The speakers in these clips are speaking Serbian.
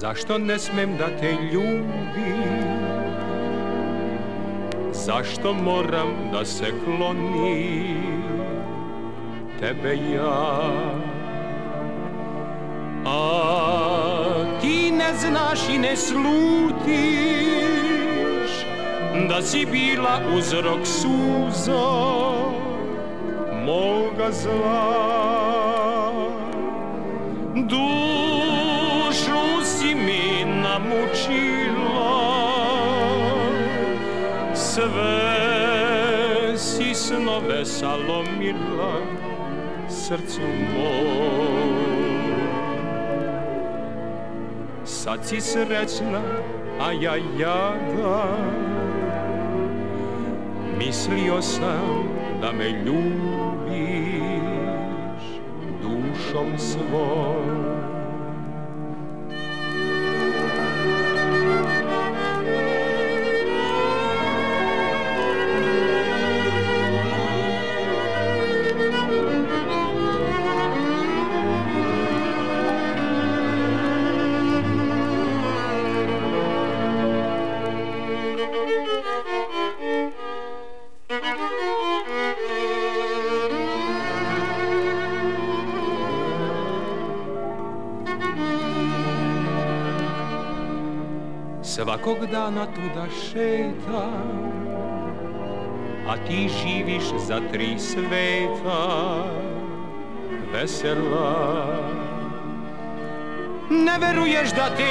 Zašto ne smem da te ljubim? Zašto moram da se klonim tebe ja? A ti ne znaš i ne slutiš da si bila uzrok suza moga zla. Dušu si mi namučila, sve si snove salomila srcu mom. Sad si srećna, a ja jada, mislio sam da me ljubiš dušom svom. Svakog dana tuda šetam, a ti živiš za 3 sveta, vesela. Ne veruješ da te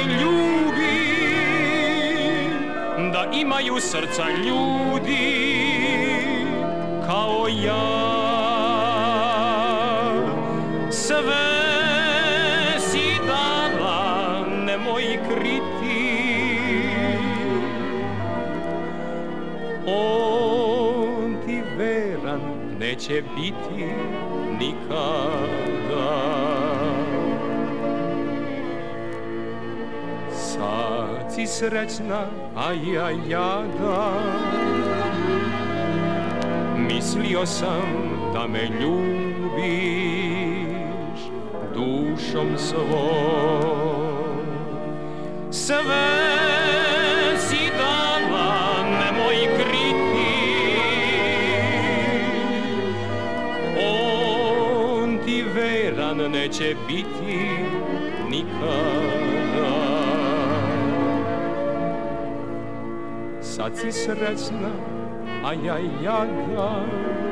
ljubim, da imaju srca ljudi kao ja. Sve si dala, nemoj kriti, on ti veran neće biti nikada. Sad si srećna, a ja jada, mislio sam da me ljubiš dušom svom. Sve si dala, nemoj kriti, on ti veran neće biti nikada. Sad si srećna, a ja jada,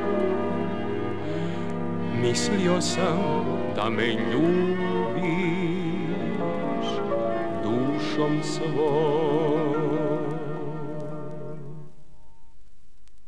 mislio sam da me ljubiš dušom svom.